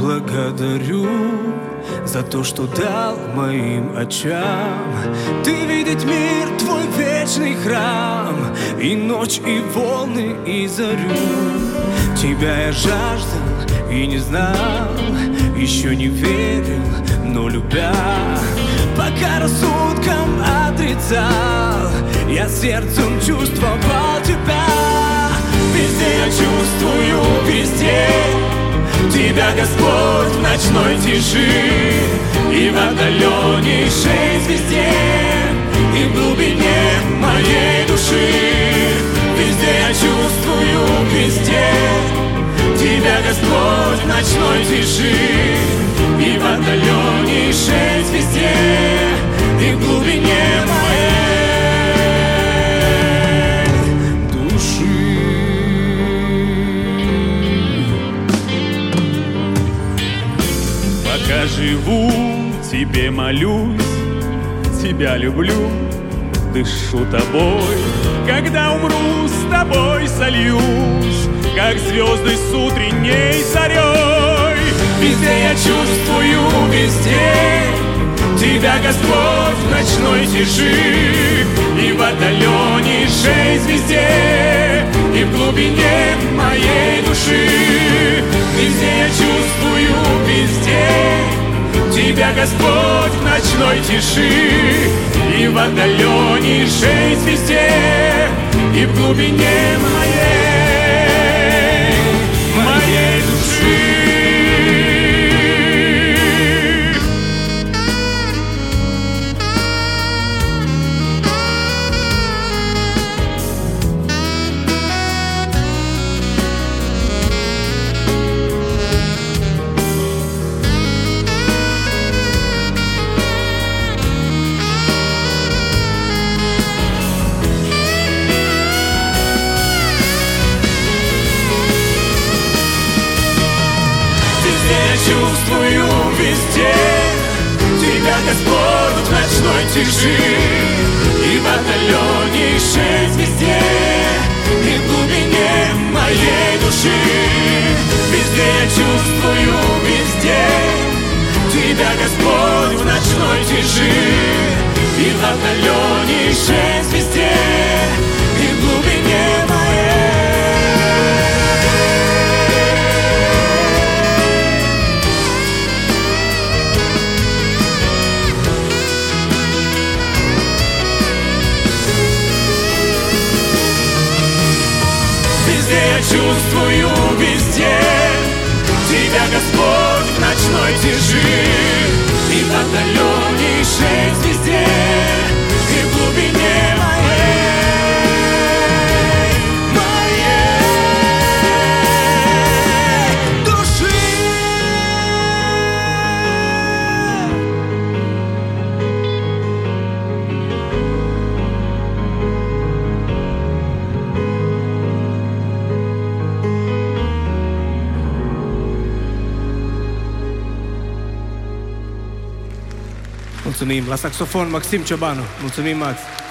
благодарю за то, что дал моим очам ты видеть мир, твой вечный храм, и ночь, и волны, и зарю. Тебя я жаждал и не знал, еще не верил, но любя, пока рассудком отрицал, я сердцем чувствовал тебя. Везде я чувствую, везде тебя, Господь, в ночной тиши, и в отдаленнейшей звезде, и в глубине моей души. Везде я чувствую, везде тебя, Господь, в ночной тиши, и в отдаленнейшей звезде, и в глубине моей души. Пока живу, тебе молюсь, тебя люблю, дышу тобой. Когда умру, с тобой сольюсь, как звезды с утренней зарей. Везде я чувствую, везде тебя, Господь, в ночной тиши, и в отдаленнейшей звезде, и в глубине моей души. Везде я чувствую, везде тебя, Господь, в ночной тиши, и в отдаленнейшей звезде, и в глубине моей души. Чувствую везде тебя, Господь, в ночной тиши, и в отдаленнейшей звезде, и в глубине моей души. Везде я чувствую, везде тебя, Господь, в ночной тиши, и в отдаленнейшей звезде, и в глубине моей. Везде я чувствую, везде тебя, Господь, в ночной тиши, и в отдаленнейшей звезде, и в глубине моей души. Mulțumim. La saxofon Maxim Ciobanu. Mulțumim, Max.